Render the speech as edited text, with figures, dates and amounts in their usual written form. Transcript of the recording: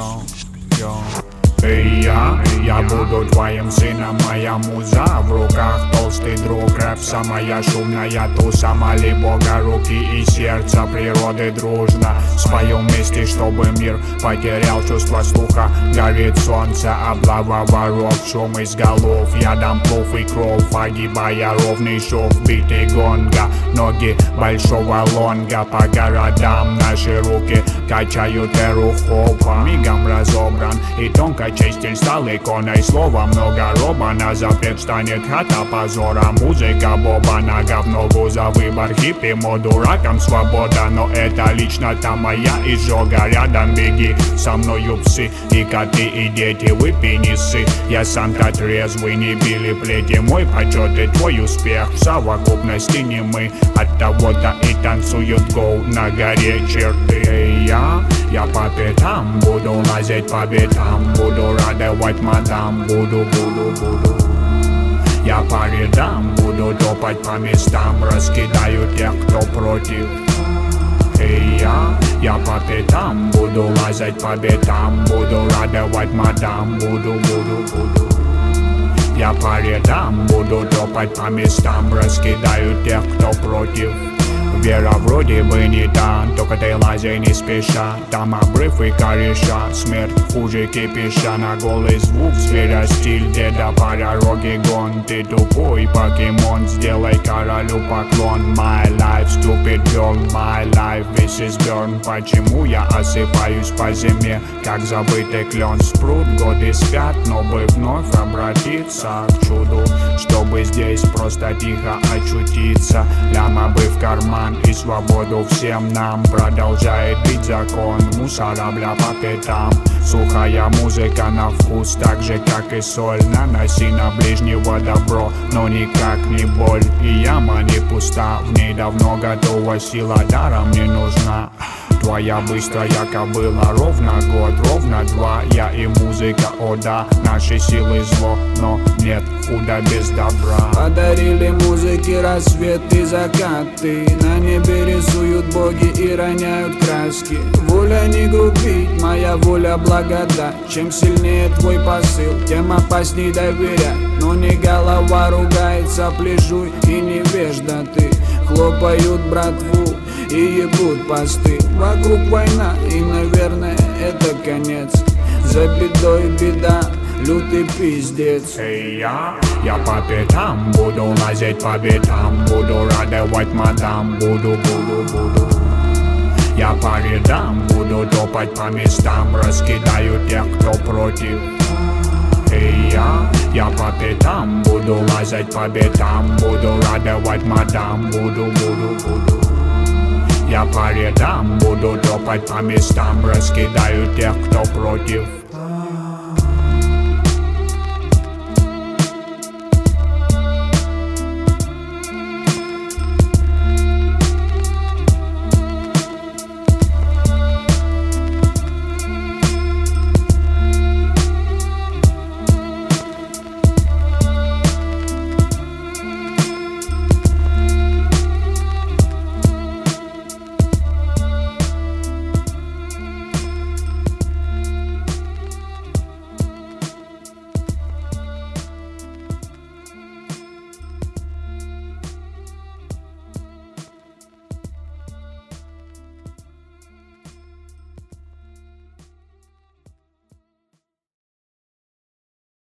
Эй, я буду твоим сыном, моя муза в руках, толстый друг, рэп самая шумная туса, моли Бога руки и сердце природы дружно. Споем вместе, чтобы мир потерял чувство слуха. Горит солнце, облава воров, шум из голов. Я дам плов и кровь, огибая ровный шов, биты гонга. Ноги большого лонга по городам, наши руки качают эру хопа. Мигом разобран и тонко чистиль стал иконой слова. Много роба, на запрет станет хата позора. Музыка боба, на говно за выбор. Хиппи моду раком свобода, но это лично-то моя изжога. Рядом беги, со мною псы и коты, и дети, выпей не ссы. Я сам-то трезвый, не били плети. Мой почет и твой успех в совокупности не мы. От того-то и танцуют гоу на горе черты. Эй, я по пятам буду лазить по битам, буду радовать мадам, буду. Я по рядам буду топать по местам, раскидаю тех, кто против. Эй, я по пятам буду лазать по битам, буду радовать мадам, буду. Я по рядам буду топать по местам, раскидаю тех, кто против. Вера вроде бы не та, только ты лазай не спеша. Там обрыв и кореша, смерть хуже кипиша. На голый звук зверя стиль деда, пара роги гон. Ты тупой покемон, сделай королю поклон. My life, stupid girl, my life, this is burn. Почему я осыпаюсь по зиме, как забытый клен? Спрут, годы спят, но бы вновь обратиться к чуду, чтобы здесь просто тихо очутиться. Ляма бы в карман и свободу всем нам. Продолжает бить закон мусора, бля, по пятам. Сухая музыка на вкус, так же как и соль. Наноси на ближнего добро, но никак не боль. И яма не пуста, в ней давно готова сила, даром не нужна. Твоя быстрая кобыла, ровно год, ровно два. Я и музыка, о да, наши силы зло, но нет худа без добра. Подарили музыке рассвет и закаты, на небе рисуют боги и роняют краски. Воля не грубить, моя воля благодать. Чем сильнее твой посыл, тем опасней доверять. Но не голова ругается, плежуй и невежда ты. Хлопают братву и ебут посты. Вокруг война и, наверное, это конец. За бедой беда, лютый пиздец. Эй, я по пятам буду лазить по битам, буду радовать мадам, буду. Я по рядам буду топать по местам, раскидаю тех, кто против. Эй, я по пятам буду лазать по битам, буду радовать мадам, буду. Я по рядам буду топать по местам, раскидаю тех, кто против.